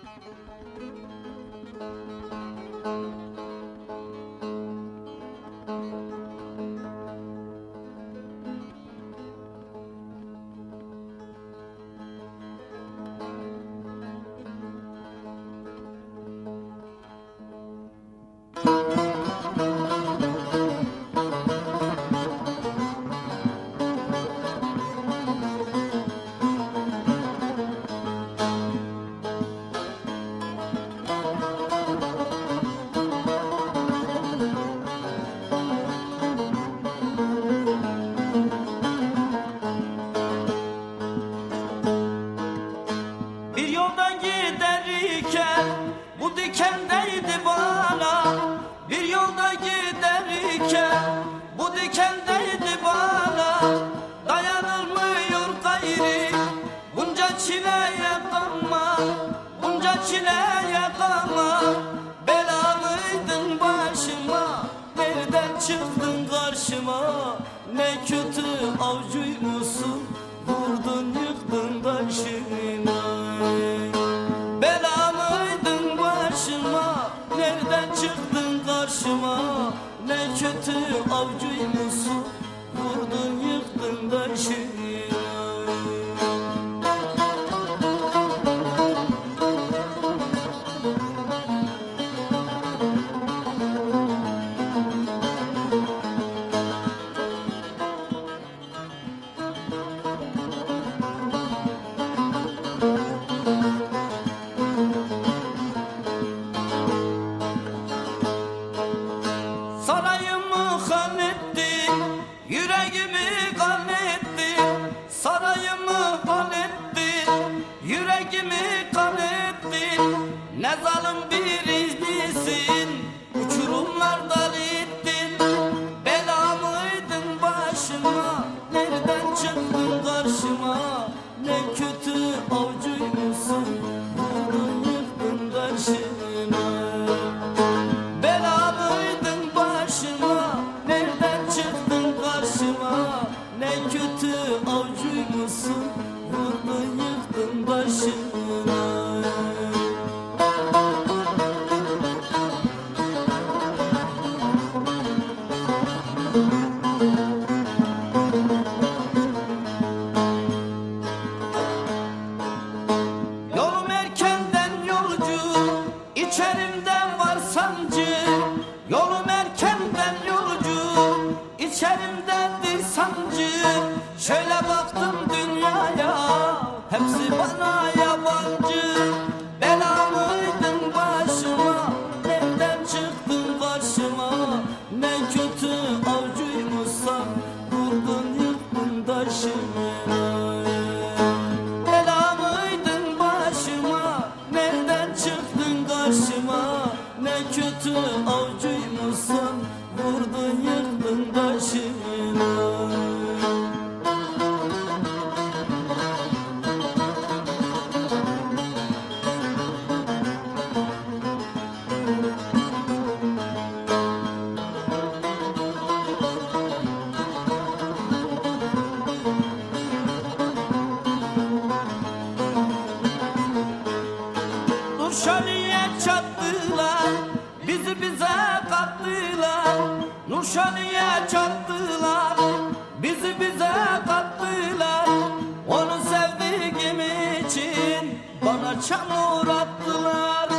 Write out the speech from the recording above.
Bir yoldan giderken bu dikendeydi bana. Bir yoldan giderken bu dikendeydi bana. Dayanılmıyor gayri bunca çileye kanma, bunca çileye kanma. Belamıydın başıma, nereden çıktın karşıma? Ne kötü avcuymuşsun, vurdun yıktın taşına. Belamıydın başıma, nereden çıktın karşıma? Ne kötü avcuymuşsun, vurdun yıktın taşına. Sarayımı kan etti, yüreğimi kan etti. Sarayımı kan etti, yüreğimi kan etti. Ne zalim bir izlisin, uçurumlardan ittin. Belamıydın başıma, nereden çıktın karşıma? Ne kötü avcuymuşsun, vurdun yıktın karşına. Belamıydın başıma, nereden çıktın karşıma? Ne kötü avcuymuşsun, vurdun yıktın başına. Yolum erkenden yolcu, içerimden var sancı. Yolum erkenden yolcu, içerimdendir sancı. Şöyle baktım dünyaya, hepsi bana yabancı. Belamıydın başıma, nereden çıktın karşıma? Ne kötü avcuymuşsan, vurdun yıktın taşına. Belamıydın başıma, nereden çıktın karşıma? Ne kötü avcuymuşsan, vurdun yıktın taşına. Nurşaniye çattılar, bizi bize kattılar. Nurşaniye çattılar, bizi bize kattılar. Onu sevdiğim için bana çamur attılar.